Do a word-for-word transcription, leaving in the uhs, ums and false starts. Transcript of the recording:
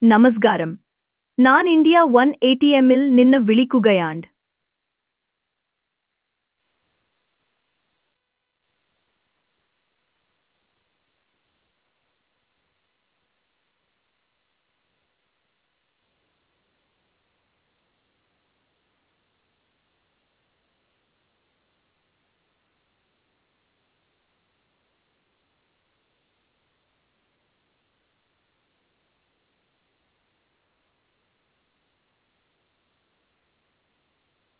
നമസ്കാരം. ഞാൻ India one A T എമ്മിൽ നിന്ന് വിളിക്കുകയാണ്.